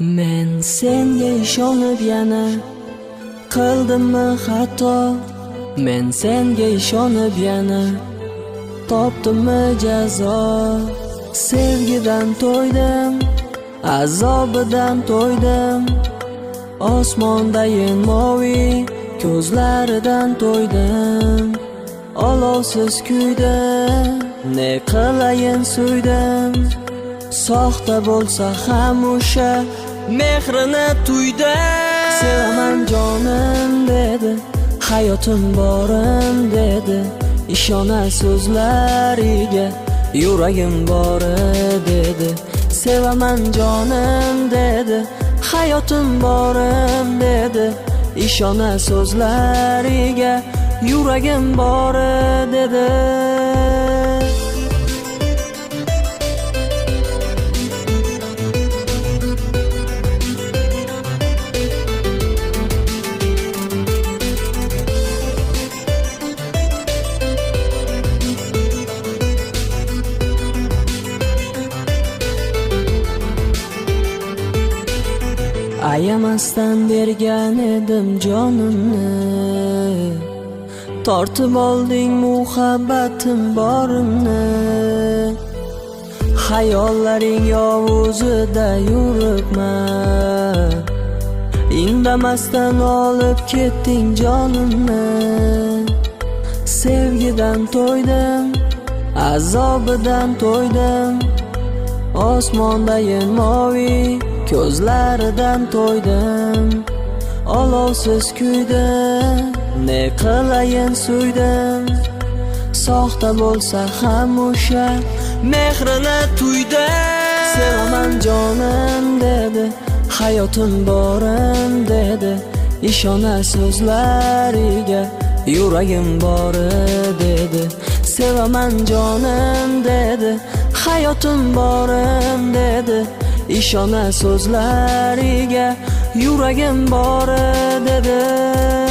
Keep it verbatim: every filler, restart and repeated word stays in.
Men senga ishonib yana qildimmi xato? Men senga ishonib yana topdimmi jazo? Sevgidan to'ydim, azobidan to'ydim, osmondayin movi ko'zlaridan to'ydim. Olovsiz kuydim, ne qilayin suydim, soxta bo'lsa ham o'sha mehrini tuydim. Sevaman jonim dedi, hayotim borim dedi, ishona so'zlariga yuragim bori dedi. Sevaman jonim dedi, hayotim borim dedi, ishona so'zlariga yuragim bori dedi. Ayamasdan bergan edim jonimni, tortib olding muhabbatim borimni. Hayollaring yovuzida yuribman, indamasdan olib ketding jonimni. Sevgidan to'ydim, azobidan to'ydim, osmondayin movi ko'zlaridan to'ydim. Olovsiz kuydim, ne qilayin suydim, soxta bo'lsa ham o'sha mehrini tuydim. Sevaman jonim dedi, hayotim borim dedi, ishona so'zlariga yuragim bori dedi. Sevaman jonim dedi, hayotim borim dedi, ishona so'zlariga yuragim bori dedi.